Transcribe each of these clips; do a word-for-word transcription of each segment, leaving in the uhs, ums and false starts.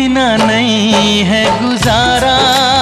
बिना नहीं है गुजारा,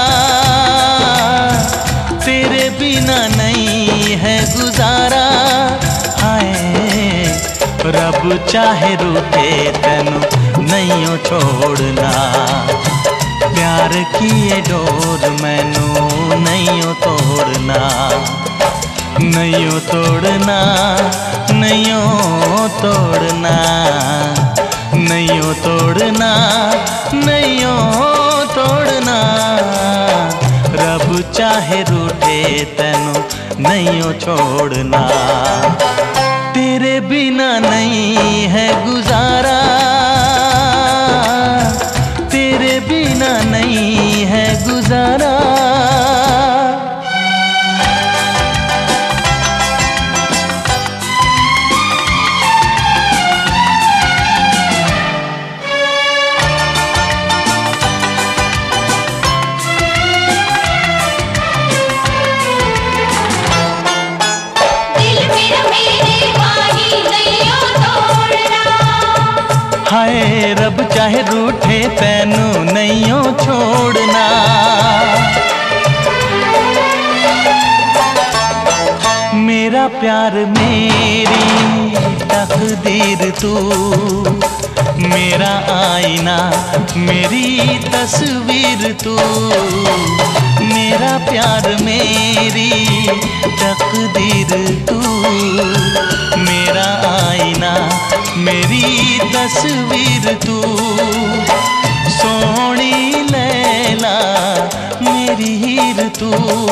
तेरे बिना नहीं है गुजारा। हाय रब चाहे रूठे तेनू नहीं छोड़ना, प्यार की ये डोर मैनू नहीं तोड़ना, नहीं तोड़ना, नहीं तोड़ना, नहीं तोड़ना, नहीं तोड़ना। रब चाहे रूठे तेनू नहीं छोड़ना, तेरे बिना नहीं है गुजारा, तेरे बिना नहीं है गुजारा। हाय रब चाहे रूठे तेनू नहीं छोड़ना, मेरा प्यार मेरी तकदीर तू, मेरा आईना मेरी तस्वीर तू, मेरा प्यार मेरी तकदीर तू, मेरा आईना मेरी तस्वीर तू। सोनी लैला मेरी हीर तू,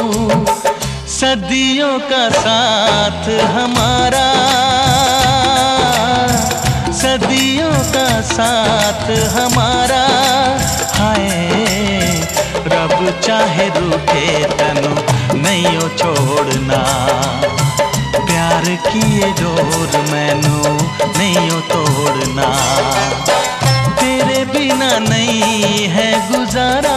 सदियों का साथ हमारा, सदियों का साथ हमारा। हाय रब चाहे रूठे तेनू नहीं छोड़ना, प्यार की ये डोर मैनू नहीं तोड़ना, तेरे बिना नहीं है गुजारा।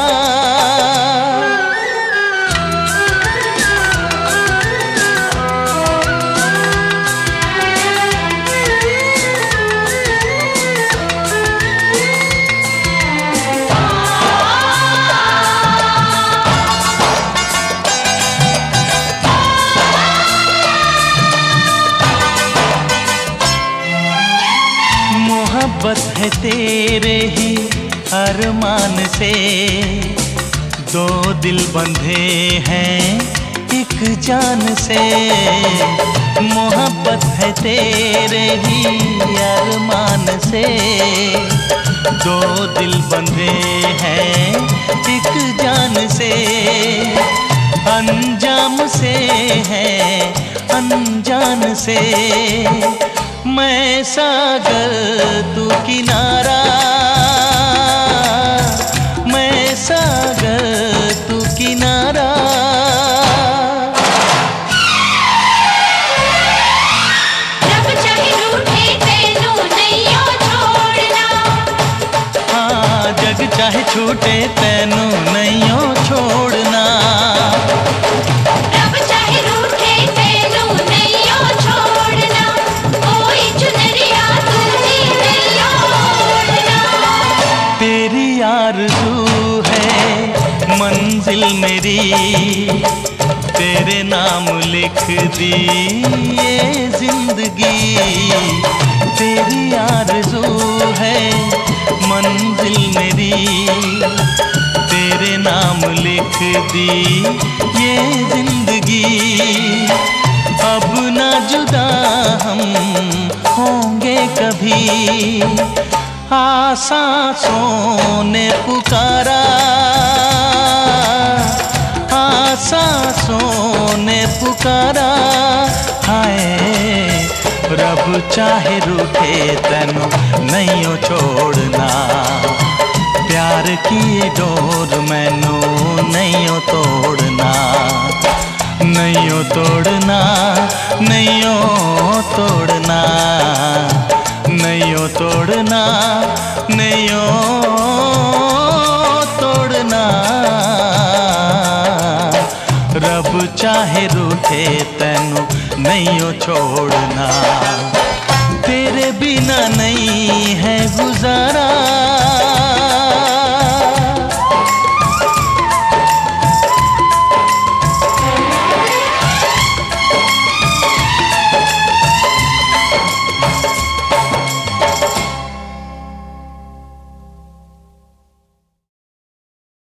मोहब्बत है तेरे ही अरमान से, दो दिल बंधे हैं एक जान से। मोहब्बत है तेरे ही अरमान से, दो दिल बंधे हैं एक जान से। अंजाम से है अनजान से, मैं सागर तू किनारा, मैं सागर तू किनारा। रब चाहे रूठे तेनू नहीं छोड़ना, हाँ जग चाहे छूटे तेनू नहीं छोड़ना, रब चाहे रूठे तेनू नहीं छोड़ना, कोई चुनरिया तुझे नहीं ओढ़ना। तेरी आरज़ू है मंजिल मेरी, तेरे नाम लिख दी ये जिंदगी। तेरी आरज़ू है मंजिल मेरी, तेरे नाम लिख दी ये जिंदगी। अब ना जुदा हम होंगे कभी, आसां ने पुकारा, आसां ने पुकारा। हाय रब चाहे रूठे तेनू नहीं छोड़ना, प्यार की डोर मैनू नहीं तोड़ना, नहीं तोड़ना, नहीं तोड़ना, नहीं तोड़ना, नहीं तोड़ना। रब चाहे रूठे तेनू नहीं छोड़ना, तेरे बिना नहीं है गुजारा।